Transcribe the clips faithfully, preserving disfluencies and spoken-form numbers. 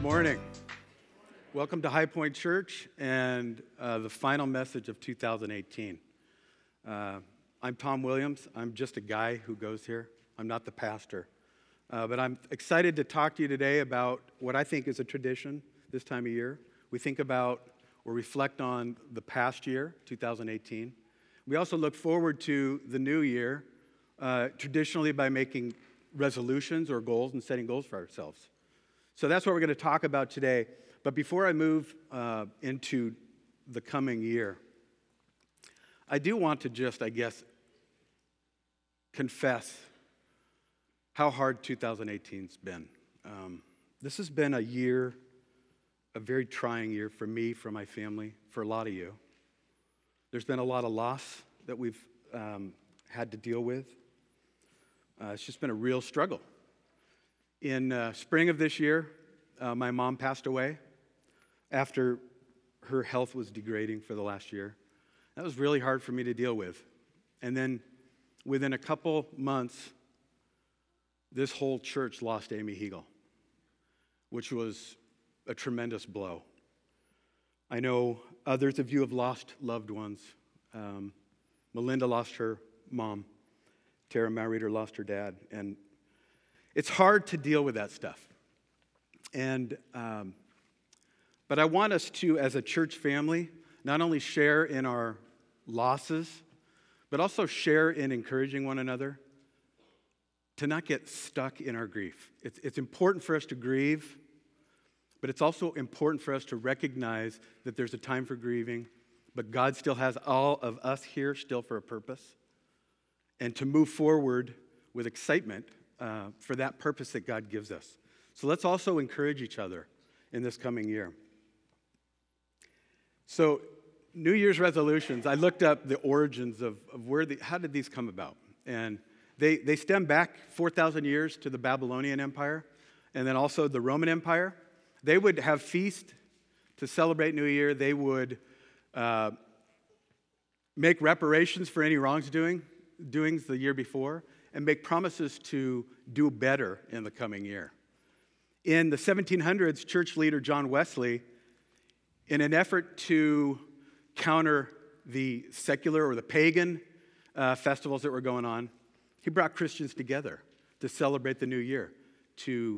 morning. Welcome to High Point Church and uh, the final message of two thousand eighteen. Uh, I'm Tom Williams. I'm just a guy who goes here. I'm not the pastor. Uh, but I'm excited to talk to you today about what I think is a tradition this time of year. We think about or reflect on the past year, two thousand eighteen. We also look forward to the new year, uh, traditionally by making resolutions or goals and setting goals for ourselves. So that's what we're going to talk about today. But before I move uh, into the coming year, I do want to just, I guess, confess how hard two thousand eighteen's been. Um, this has been a year, a very trying year for me, for my family, for a lot of you. There's been a lot of loss that we've um, had to deal with. Uh, it's just been a real struggle. In uh, spring of this year, uh, my mom passed away after her health was degrading for the last year. That was really hard for me to deal with. And then within a couple months, this whole church lost Amy Hegel, which was a tremendous blow. I know others of you have lost loved ones. Um, Melinda lost her mom. Tara Marreter lost her dad. And it's hard to deal with that stuff. And um, but I want us to, as a church family, not only share in our losses, but also share in encouraging one another to not get stuck in our grief. It's, it's important for us to grieve, but it's also important for us to recognize that there's a time for grieving, but God still has all of us here still for a purpose, and to move forward with excitement uh, for that purpose that God gives us. So let's also encourage each other in this coming year. So New Year's resolutions, I looked up the origins of, of where the, how did these come about? And they, they stem back four thousand years to the Babylonian Empire and then also the Roman Empire. They would have feast to celebrate New Year. They would uh, make reparations for any wrongs doing, doings the year before and make promises to do better in the coming year. In the seventeen hundreds, church leader John Wesley, in an effort to counter the secular or the pagan uh, festivals that were going on, he brought Christians together to celebrate the new year, to,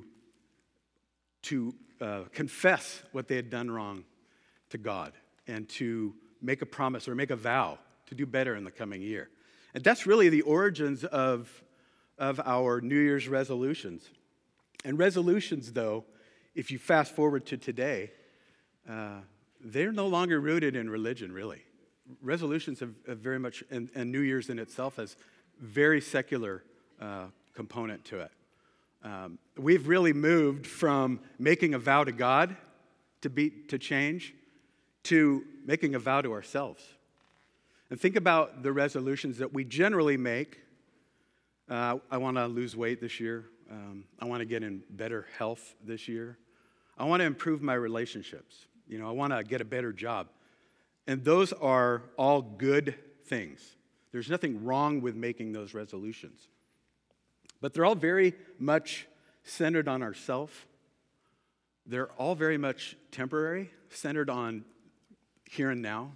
to uh, confess what they had done wrong to God, and to make a promise or make a vow to do better in the coming year. And that's really the origins of, of our New Year's resolutions. And resolutions, though, if you fast forward to today, uh, they're no longer rooted in religion, really. Resolutions have, have very much, and, and New Year's in itself has very secular uh, component to it. Um, we've really moved from making a vow to God to be to change to making a vow to ourselves. And think about the resolutions that we generally make. Uh, I want to lose weight this year. Um, I want to get in better health this year. I want to improve my relationships. You know, I want to get a better job. And those are all good things. There's nothing wrong with making those resolutions. But they're all very much centered on ourselves. They're all very much temporary, centered on here and now.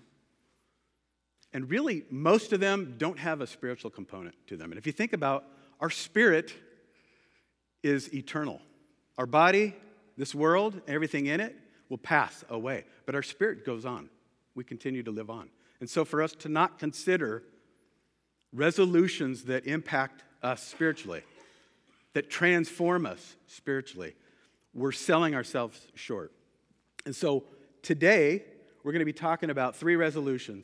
And really, most of them don't have a spiritual component to them. And if you think about our spirit is eternal. Our body, this world, everything in it will pass away. But our spirit goes on. We continue to live on. And so for us to not consider resolutions that impact us spiritually, that transform us spiritually, we're selling ourselves short. And so today, we're going to be talking about three resolutions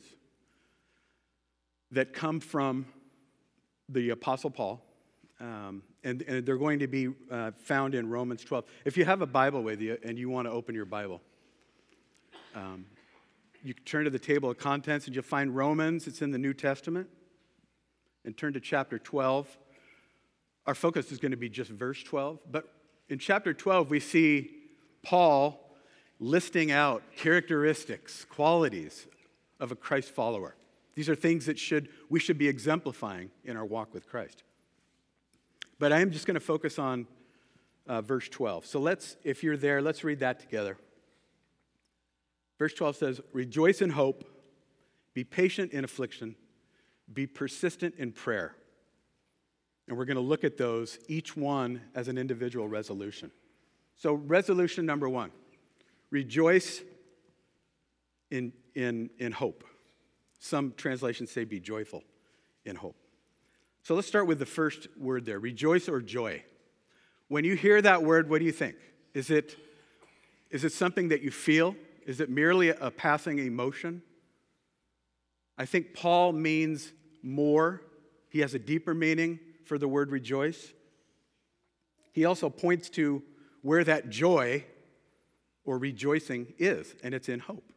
that come from the Apostle Paul. Um, and, and they're going to be uh, found in Romans twelve. If you have a Bible with you and you want to open your Bible, um, you can turn to the table of contents and you'll find Romans. It's in the New Testament. And turn to chapter twelve. Our focus is going to be just verse twelve. But in chapter twelve, we see Paul listing out characteristics, qualities of a Christ follower. These are things that should we should be exemplifying in our walk with Christ. But I am just going to focus on uh, verse twelve. So let's, if you're there, let's read that together. Verse twelve says, rejoice in hope, be patient in affliction, be persistent in prayer. And we're going to look at those, each one as an individual resolution. So resolution number one, rejoice in, in, in hope. Some translations say be joyful in hope. So let's start with the first word there, rejoice or joy. When you hear that word, what do you think? Is it, is it something that you feel? Is it merely a passing emotion? I think Paul means more. He has a deeper meaning for the word rejoice. He also points to where that joy or rejoicing is, and it's in hope.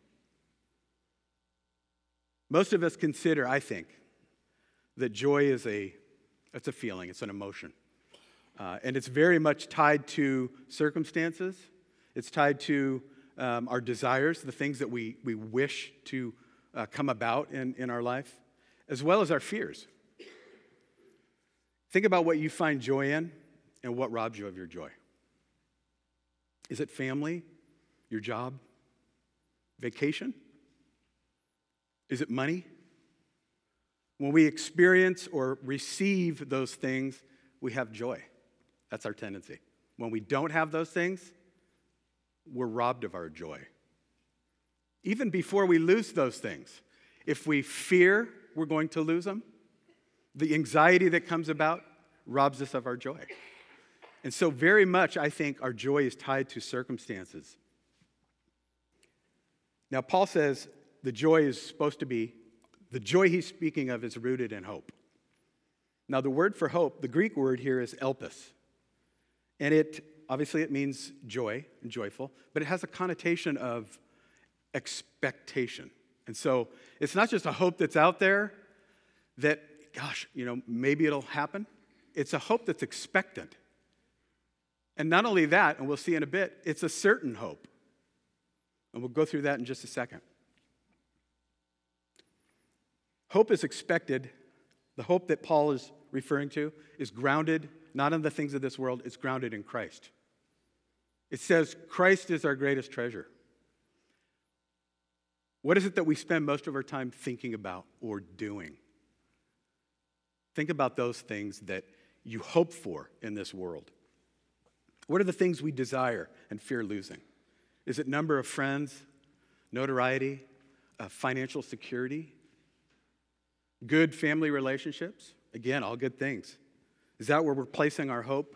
Most of us consider, I think, that joy is a, it's a feeling, it's an emotion. Uh, and it's very much tied to circumstances. It's tied to um, our desires, the things that we, we wish to uh, come about in, in our life, as well as our fears. Think about what you find joy in and what robs you of your joy. Is it family, your job, vacation? Is it money? When we experience or receive those things, we have joy. That's our tendency. When we don't have those things, we're robbed of our joy. Even before we lose those things, if we fear we're going to lose them, the anxiety that comes about robs us of our joy. And so very much, I think, our joy is tied to circumstances. Now, Paul says the joy is supposed to be, the joy he's speaking of is rooted in hope. Now, the word for hope, the Greek word here is elpis. And it, obviously, it means joy and joyful, but it has a connotation of expectation. And so it's not just a hope that's out there that, gosh, you know, maybe it'll happen. It's a hope that's expectant. And not only that, and we'll see in a bit, it's a certain hope. And we'll go through that in just a second. Hope is expected. The hope that Paul is referring to is grounded not in the things of this world, it's grounded in Christ. It says Christ is our greatest treasure. What is it that we spend most of our time thinking about or doing? Think about those things that you hope for in this world. What are the things we desire and fear losing? Is it number of friends, notoriety, uh, financial security, good family relationships? Again, all good things. Is that where we're placing our hope?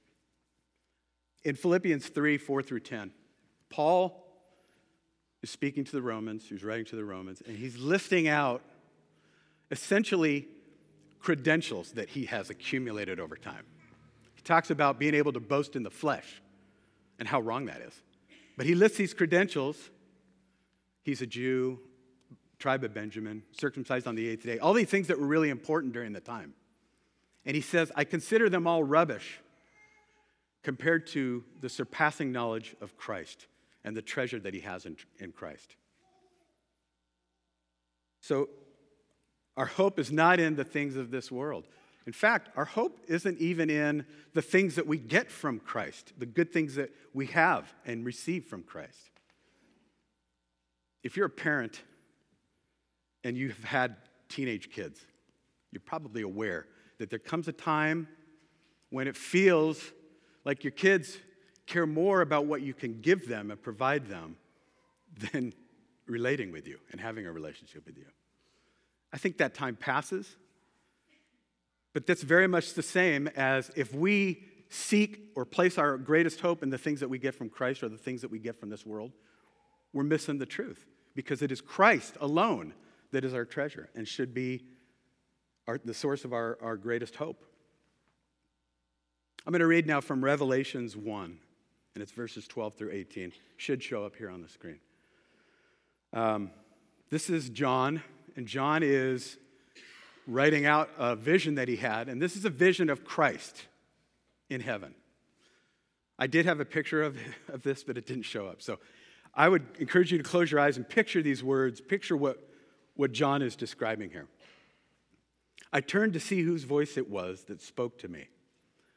In Philippians three, four through ten, Paul is speaking to the Romans, he's writing to the Romans, and he's listing out essentially credentials that he has accumulated over time. He talks about being able to boast in the flesh and how wrong that is. But he lists these credentials. He's a Jew, tribe of Benjamin, circumcised on the eighth day, all these things that were really important during the time. And he says, I consider them all rubbish compared to the surpassing knowledge of Christ and the treasure that he has in, in Christ. So our hope is not in the things of this world. In fact, our hope isn't even in the things that we get from Christ, the good things that we have and receive from Christ. If you're a parent and you've had teenage kids, you're probably aware that there comes a time when it feels like your kids care more about what you can give them and provide them than relating with you and having a relationship with you. I think that time passes, but that's very much the same as if we seek or place our greatest hope in the things that we get from Christ or the things that we get from this world, we're missing the truth, because it is Christ alone that is our treasure and should be our, the source of our, our greatest hope. I'm going to read now from Revelations one, and it's verses twelve through eighteen. Should show up here on the screen. Um, this is John, and John is writing out a vision that he had, and this is a vision of Christ in heaven. I did have a picture of, of this, but it didn't show up. So I would encourage you to close your eyes and picture these words, picture what, what John is describing here. I turned to see whose voice it was that spoke to me.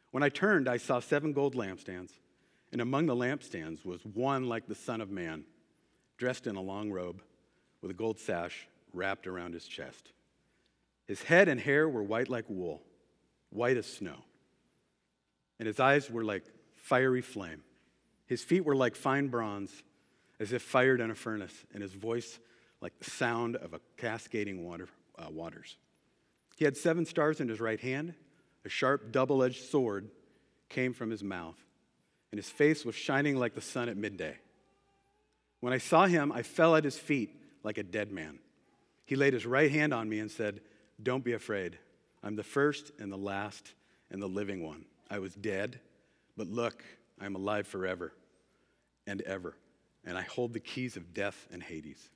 When I turned, I saw seven gold lampstands, and among the lampstands was one like the Son of Man, dressed in a long robe with a gold sash wrapped around his chest. His head and hair were white like wool, white as snow, and his eyes were like fiery flame. His feet were like fine bronze, as if fired in a furnace, and his voice like the sound of a cascading water, uh, waters. He had seven stars in his right hand. A sharp, double-edged sword came from his mouth, and his face was shining like the sun at midday. When I saw him, I fell at his feet like a dead man. He laid his right hand on me and said, "Don't be afraid. I'm the first and the last and the living one. I was dead, but look, I'm alive forever and ever, and I hold the keys of death and Hades."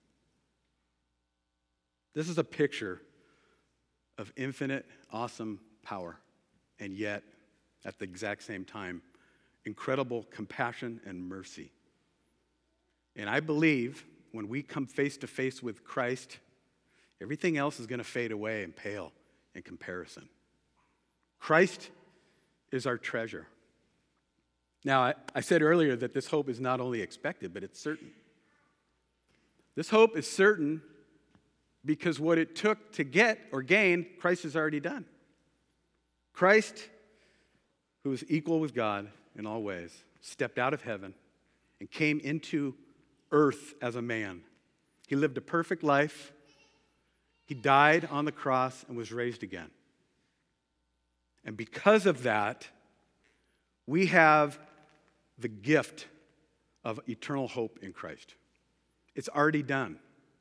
This is a picture of infinite, awesome power, and yet, at the exact same time, incredible compassion and mercy. And I believe when we come face to face with Christ, everything else is going to fade away and pale in comparison. Christ is our treasure. Now, I, I said earlier that this hope is not only expected, but it's certain. This hope is certain because what it took to get or gain, Christ has already done. Christ, who is equal with God in all ways, stepped out of heaven and came into earth as a man. He lived a perfect life. He died on the cross and was raised again. And because of that, we have the gift of eternal hope in Christ. It's already done.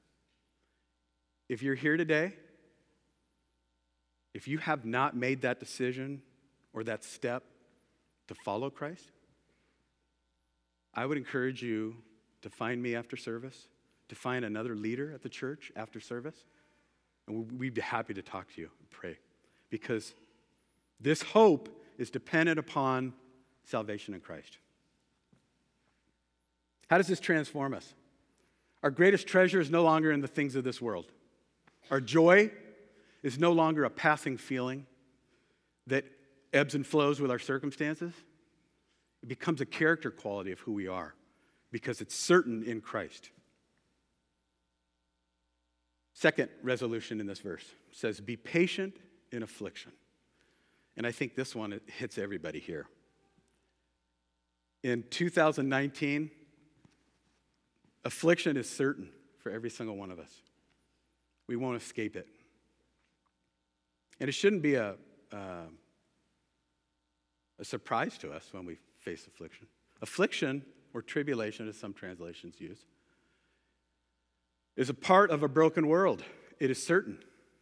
If you're here today, if you have not made that decision or that step to follow Christ, I would encourage you to find me after service, to find another leader at the church after service, and we'd be happy to talk to you and pray, because this hope is dependent upon salvation in Christ. How does this transform us? Our greatest treasure is no longer in the things of this world. Our joy is no longer a passing feeling that ebbs and flows with our circumstances. It becomes a character quality of who we are because it's certain in Christ. Second resolution in this verse says, be patient in affliction. And I think this one, it hits everybody here. In two thousand nineteen, affliction is certain for every single one of us. We won't escape it. And it shouldn't be a, uh, a surprise to us when we face affliction. Affliction, or tribulation, as some translations use, is a part of a broken world. It is certain.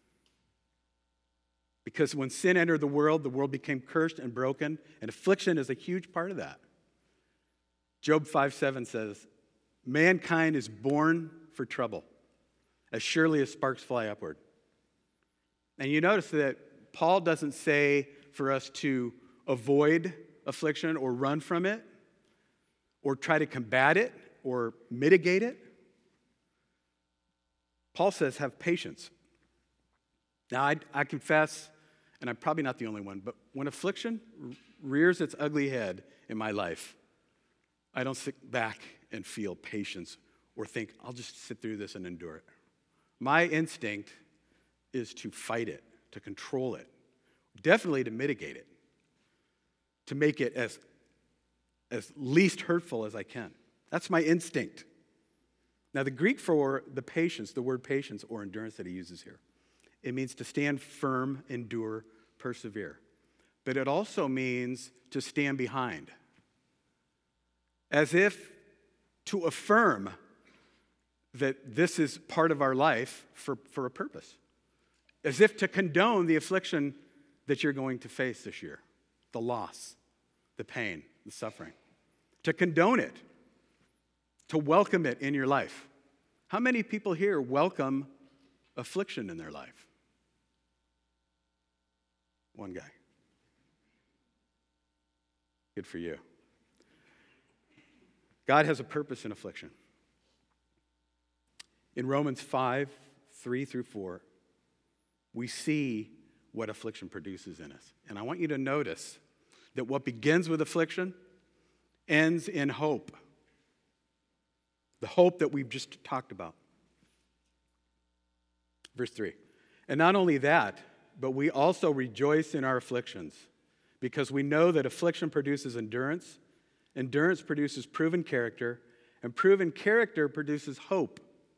Because when sin entered the world, the world became cursed and broken, and affliction is a huge part of that. Job five seven says, mankind is born for trouble, as surely as sparks fly upward. And you notice that Paul doesn't say for us to avoid affliction or run from it or try to combat it or mitigate it. Paul says have patience. Now, I, I confess, and I'm probably not the only one, but when affliction rears its ugly head in my life, I don't sit back and feel patience or think, I'll just sit through this and endure it. My instinct is to fight it, to control it, definitely to mitigate it, to make it as, as least hurtful as I can. That's my instinct. Now, the Greek for the patience, the word patience or endurance that he uses here, it means to stand firm, endure, persevere. But it also means to stand behind, as if to affirm that this is part of our life for, for a purpose, as if to condone the affliction that you're going to face this year, the loss, the pain, the suffering, to condone it, to welcome it in your life. How many people here welcome affliction in their life? One guy. Good for you. God has a purpose in affliction. In Romans five, three through four, we see what affliction produces in us. And I want you to notice that what begins with affliction ends in hope. The hope that we've just talked about. Verse three. And not only that, but we also rejoice in our afflictions, because we know that affliction produces endurance, endurance produces proven character, and proven character produces hope.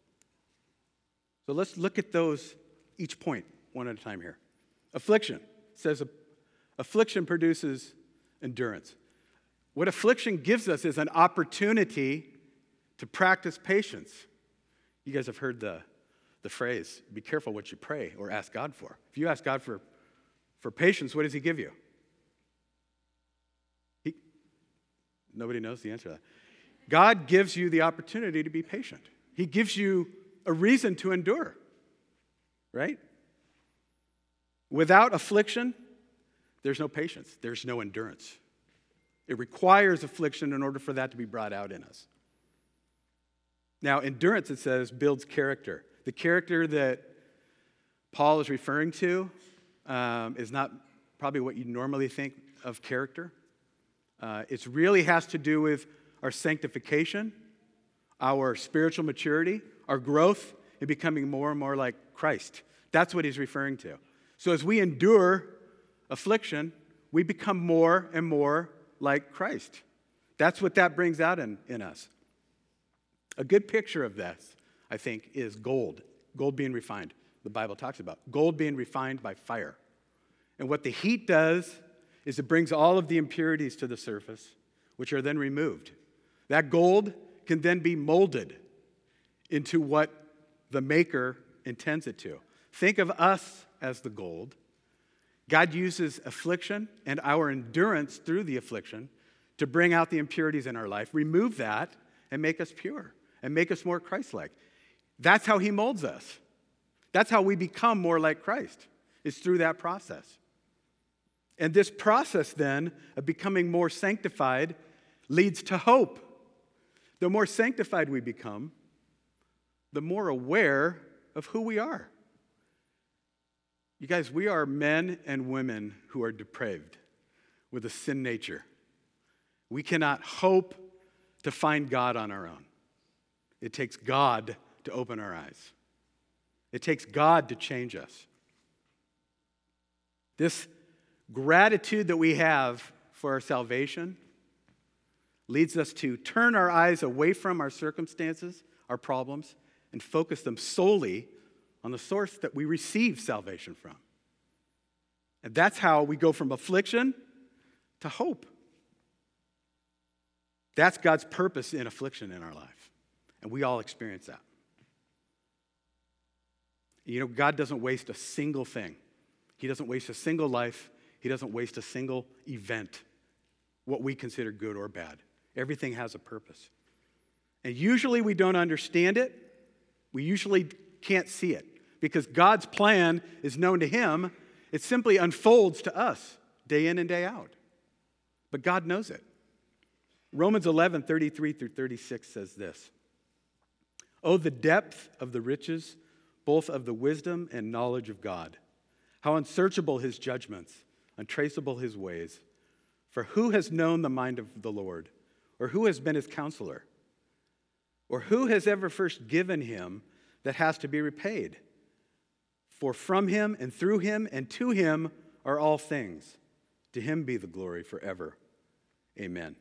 So let's look at those, each point, one at a time here. Affliction says affliction produces endurance. What affliction gives us is an opportunity to practice patience. You guys have heard the, the phrase, be careful what you pray or ask God for. If you ask God for, for patience, what does he give you? He, nobody knows the answer to that. God gives you the opportunity to be patient. He gives you a reason to endure, right? Without affliction, there's no patience. There's no endurance. It requires affliction in order for that to be brought out in us. Now, endurance, it says, builds character. The character that Paul is referring to um, is not probably what you normally think of character. Uh, it really has to do with our sanctification, our spiritual maturity, our growth in becoming more and more like Christ. That's what he's referring to. So as we endure affliction, we become more and more like Christ. That's what that brings out in, in us. A good picture of this, I think, is gold. Gold being refined. The Bible talks about gold being refined by fire. And what the heat does is it brings all of the impurities to the surface, which are then removed. That gold can then be molded into what the maker intends it to. Think of us as the gold. God uses affliction and our endurance through the affliction to bring out the impurities in our life, remove that, and make us pure, and make us more Christ-like. That's how he molds us. That's how we become more like Christ, is through that process. And this process, then, of becoming more sanctified leads to hope. The more sanctified we become, the more aware of who we are. You guys, we are men and women who are depraved with a sin nature. We cannot hope to find God on our own. It takes God to open our eyes. It takes God to change us. This gratitude that we have for our salvation leads us to turn our eyes away from our circumstances, our problems, and focus them solely on the source that we receive salvation from. And that's how we go from affliction to hope. That's God's purpose in affliction in our life. And we all experience that. You know, God doesn't waste a single thing. He doesn't waste a single life. He doesn't waste a single event, what we consider good or bad. Everything has a purpose. And usually we don't understand it. We usually can't see it because God's plan is known to him. It simply unfolds to us day in and day out. But God knows it. Romans eleven, thirty-three through thirty-six says this. Oh, the depth of the riches, both of the wisdom and knowledge of God. How unsearchable his judgments, untraceable his ways. For who has known the mind of the Lord? Or who has been his counselor? Or who has ever first given him that has to be repaid? For from him and through him and to him are all things. To him be the glory forever. Amen.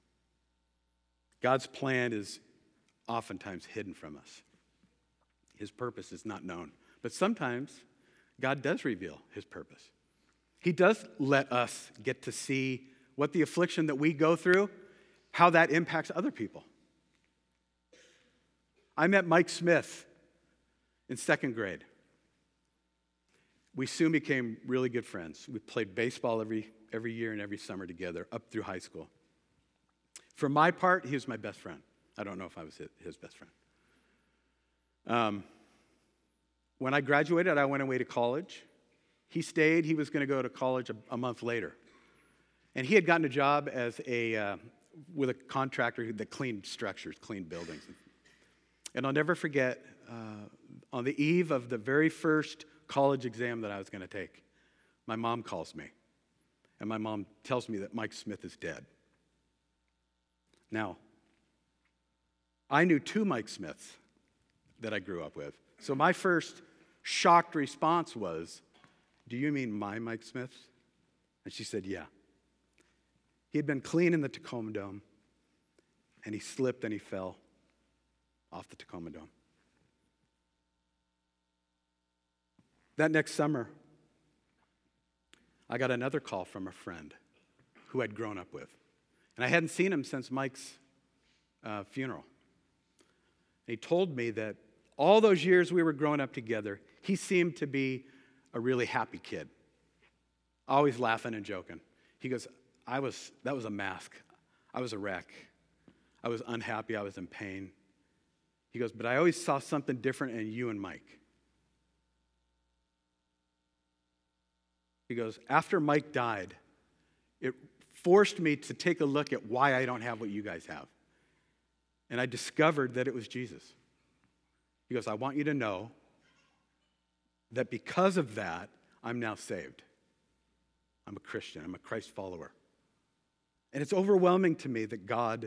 God's plan is oftentimes hidden from us. His purpose is not known. But sometimes God does reveal his purpose. He does let us get to see what the affliction that we go through, how that impacts other people. I met Mike Smith in second grade. We soon became really good friends. We played baseball every, every year and every summer together up through high school. For my part, he was my best friend. I don't know if I was his, his best friend. Um, when I graduated, I went away to college. He stayed. He was going to go to college a, a month later. And he had gotten a job as a uh, with a contractor that cleaned structures, cleaned buildings. And I'll never forget, uh, on the eve of the very first college exam that I was going to take, my mom calls me. and my mom tells me that Mike Smith is dead. Now, I knew two Mike Smiths that I grew up with. So my first shocked response was, "Do you mean my Mike Smith?" And she said, "Yeah." He had been clean in the Tacoma Dome, and he slipped and he fell off the Tacoma Dome. That next summer, I got another call from a friend who I'd grown up with. And I hadn't seen him since Mike's uh, funeral. And he told me that all those years we were growing up together, he seemed to be a really happy kid, always laughing and joking. He goes, I was, that was a mask. I was a wreck. I was unhappy. I was in pain. He goes, but I always saw something different in you and Mike. He goes, after Mike died, it forced me to take a look at why I don't have what you guys have. And I discovered that it was Jesus. He goes, I want you to know that because of that, I'm now saved. I'm a Christian. I'm a Christ follower. And it's overwhelming to me that God,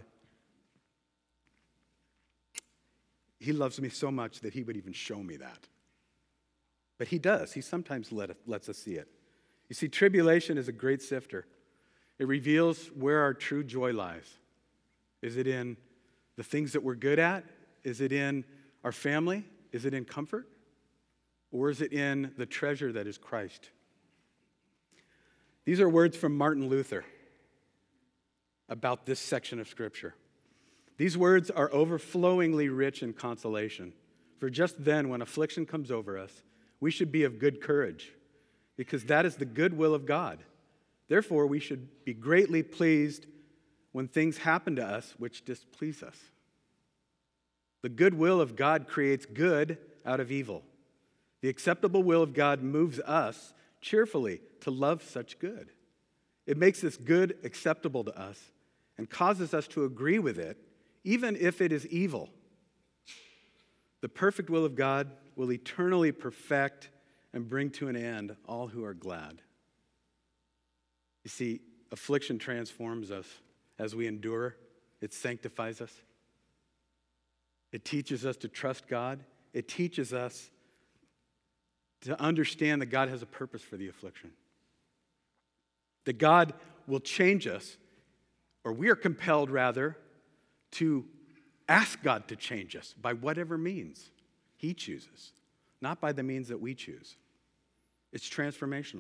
He loves me so much that He would even show me that. But He does. He sometimes let it, lets us see it. You see, tribulation is a great sifter. It reveals where our true joy lies. Is it in the things that we're good at? Is it in our family? Is it in comfort? Or is it in the treasure that is Christ? These are words from Martin Luther about this section of Scripture. These words are overflowingly rich in consolation. For just then, when affliction comes over us, we should be of good courage, because that is the good will of God. Therefore, we should be greatly pleased when things happen to us which displease us. The good will of God creates good out of evil. The acceptable will of God moves us cheerfully to love such good. It makes this good acceptable to us and causes us to agree with it, even if it is evil. The perfect will of God will eternally perfect and bring to an end all who are glad. You see, affliction transforms us as we endure. It sanctifies us. It teaches us to trust God. It teaches us to understand that God has a purpose for the affliction. That God will change us, or we are compelled, rather, to ask God to change us by whatever means He chooses, not by the means that we choose. It's transformational.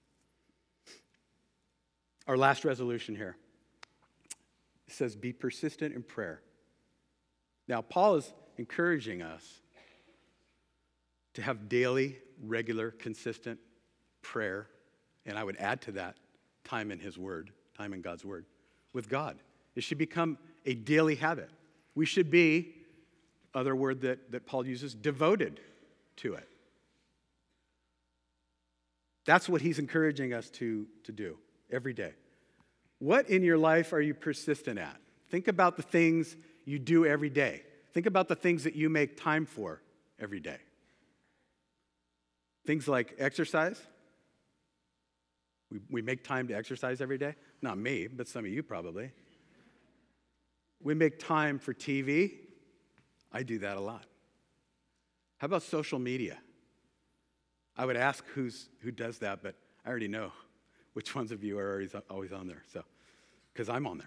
Our last resolution here. It says, be persistent in prayer. Now, Paul is encouraging us to have daily, regular, consistent prayer, and I would add to that time in His Word, time in God's Word, with God. It should become a daily habit. We should be, other word that, that Paul uses, devoted to it. That's what he's encouraging us to, to do every day. What in your life are you persistent at? Think about the things you do every day. Think about the things that you make time for every day. Things like exercise. We, we make time to exercise every day. Not me, but some of you probably. We make time for T V. I do that a lot. How about social media? I would ask who's who does that, but I already know which ones of you are always, always on there, so because I'm on there.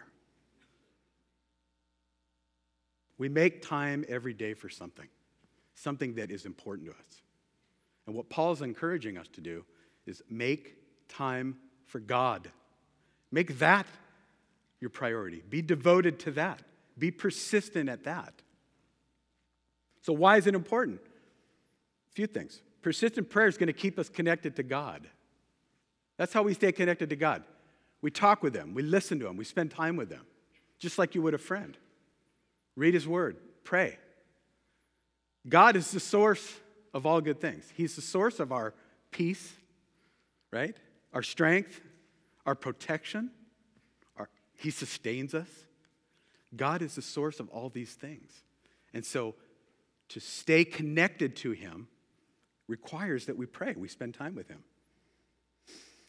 We make time every day for something, something that is important to us. And what Paul's encouraging us to do is make time for God. Make that your priority. Be devoted to that. Be persistent at that. So why is it important? A few things. Persistent prayer is going to keep us connected to God. That's how we stay connected to God. We talk with Him. We listen to Him. We spend time with Him, just like you would a friend. Read His Word. Pray. God is the source of all good things. He's the source of our peace, right? Our strength, our protection. Our, he sustains us. God is the source of all these things. And so to stay connected to Him requires that we pray, we spend time with Him.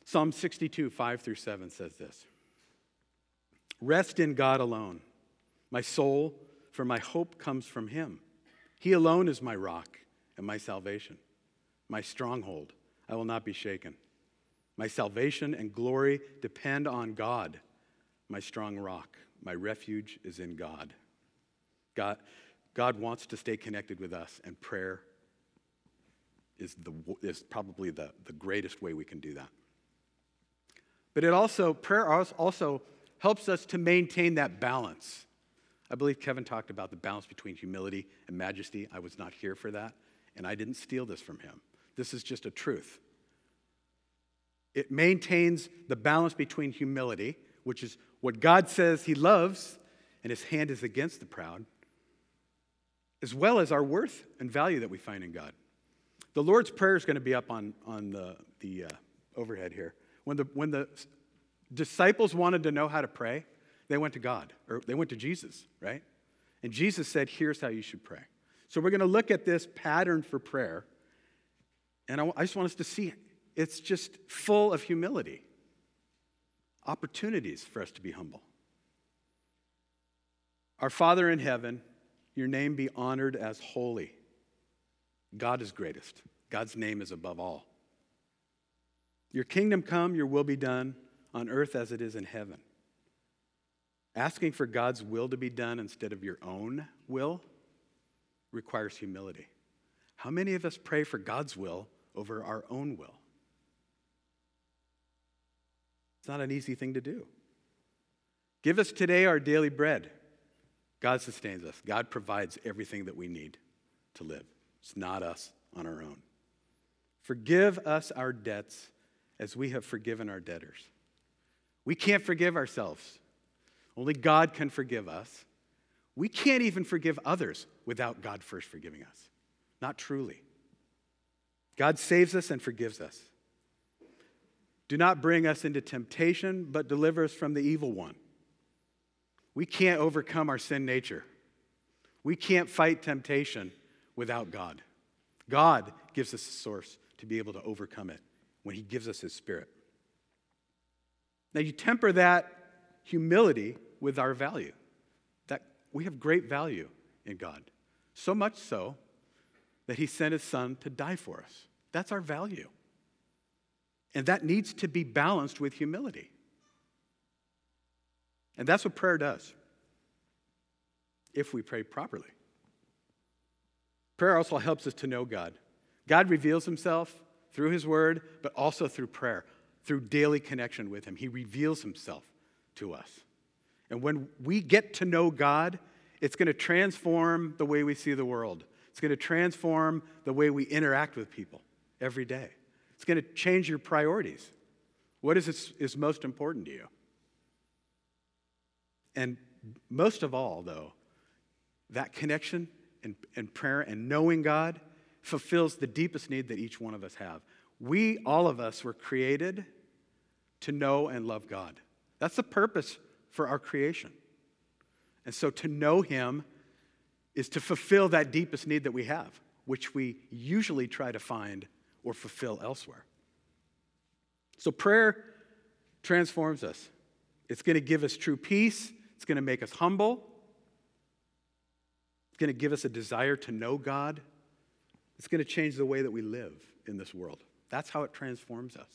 Psalm sixty-two, five through seven says this. Rest in God alone, my soul, for my hope comes from him. He alone is my rock and my salvation, my stronghold. I will not be shaken. My salvation and glory depend on God, my strong rock. My refuge is in God. God, God wants to stay connected with us, and prayer is, the, is probably the, the greatest way we can do that. But it also, prayer also helps us to maintain that balance. I believe Kevin talked about the balance between humility and majesty. I was not here for that, and I didn't steal this from him. This is just a truth. It maintains the balance between humility, which is what God says he loves, and his hand is against the proud, as well as our worth and value that we find in God. The Lord's Prayer is going to be up on, on the, the uh, overhead here. When the, when the disciples wanted to know how to pray, they went to God, or they went to Jesus, right? And Jesus said, here's how you should pray. So we're going to look at this pattern for prayer, and I, I just want us to see it's just full of humility, opportunities for us to be humble. Our Father in heaven, your name be honored as holy. God is greatest. God's name is above all. Your kingdom come, your will be done on earth as it is in heaven. Asking for God's will to be done instead of your own will requires humility. How many of us pray for God's will over our own will? It's not an easy thing to do. Give us today our daily bread. God sustains us. God provides everything that we need to live. It's not us on our own. Forgive us our debts as we have forgiven our debtors. We can't forgive ourselves. Only God can forgive us. We can't even forgive others without God first forgiving us. Not truly. God saves us and forgives us. Do not bring us into temptation, but deliver us from the evil one. We can't overcome our sin nature. We can't fight temptation without God. God gives us a source to be able to overcome it when he gives us his Spirit. Now you temper that humility with our value. That we have great value in God. So much so that he sent his son to die for us. That's our value. And that needs to be balanced with humility. And that's what prayer does, if we pray properly. Prayer also helps us to know God. God reveals himself through his word, but also through prayer, through daily connection with him. He reveals himself to us. And when we get to know God, it's going to transform the way we see the world. It's going to transform the way we interact with people every day. It's going to change your priorities. What is, it, is most important to you? And most of all, though, that connection and, and prayer and knowing God fulfills the deepest need that each one of us have. We, all of us, were created to know and love God. That's the purpose for our creation. And so to know him is to fulfill that deepest need that we have, which we usually try to find or fulfill elsewhere. So prayer transforms us. It's going to give us true peace. It's going to make us humble. It's going to give us a desire to know God. It's going to change the way that we live in this world. That's how it transforms us.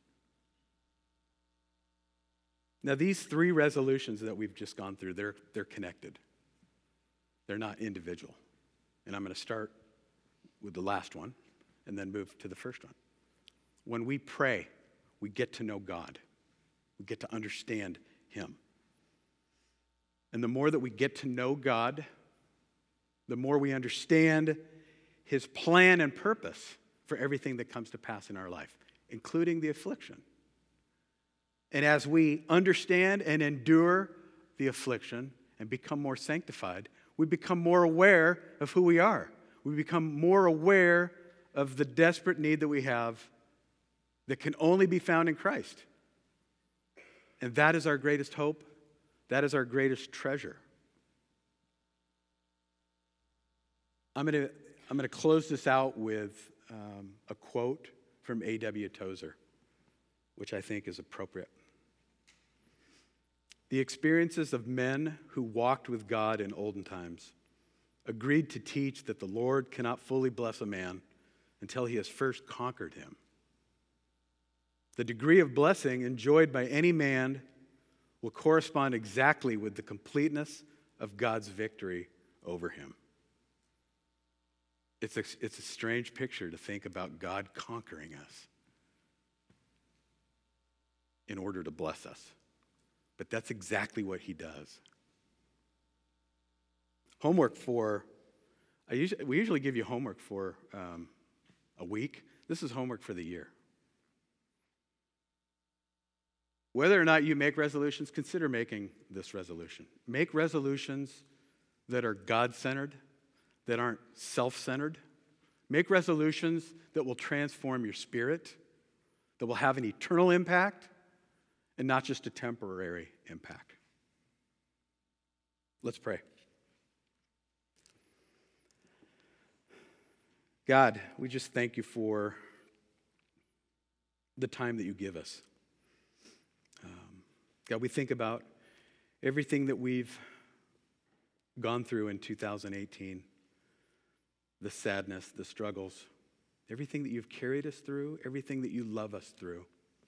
Now, these three resolutions that we've just gone through, they're, they're connected. They're not individual. And I'm going to start with the last one and then move to the first one. When we pray, we get to know God. We get to understand him. And the more that we get to know God, the more we understand his plan and purpose for everything that comes to pass in our life, including the affliction. And as we understand and endure the affliction and become more sanctified, we become more aware of who we are. We become more aware of the desperate need that we have that can only be found in Christ. And that is our greatest hope. That is our greatest treasure. I'm going to I'm going to close this out with um, a quote from A W Tozer. which I think is appropriate. The experiences of men who walked with God in olden times agreed to teach that the Lord cannot fully bless a man until he has first conquered him. The degree of blessing enjoyed by any man will correspond exactly with the completeness of God's victory over him. It's a, it's a strange picture to think about God conquering us in order to bless us. But that's exactly what he does. Homework for, I usually, we usually give you homework for um, a week. This is homework for the year. Whether or not you make resolutions, consider making this resolution. Make resolutions that are God-centered, that aren't self-centered. Make resolutions that will transform your spirit, that will have an eternal impact, and not just a temporary impact. Let's pray. God, we just thank you for the time that you give us. Um, God, we think about everything that we've gone through in two thousand eighteen, the sadness, the struggles, everything that you've carried us through, everything that you love us through.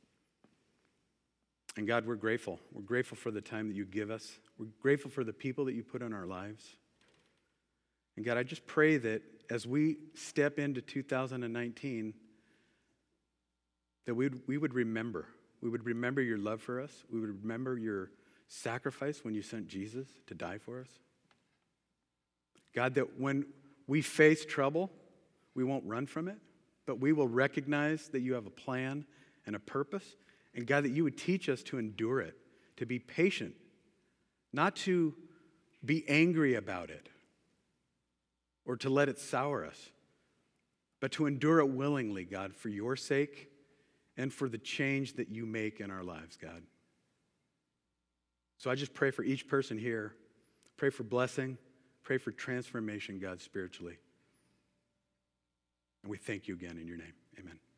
And God, we're grateful. We're grateful for the time that you give us. We're grateful for the people that you put in our lives. And God, I just pray that as we step into two thousand nineteen, that we we would remember. We would remember your love for us. We would remember your sacrifice when you sent Jesus to die for us. God, that when we face trouble, we won't run from it, but we will recognize that you have a plan and a purpose. And God, that you would teach us to endure it, to be patient, not to be angry about it or to let it sour us, but to endure it willingly, God, for your sake and for the change that you make in our lives, God. So I just pray for each person here. Pray for blessing. Pray for transformation, God, spiritually. And we thank you again in your name. Amen.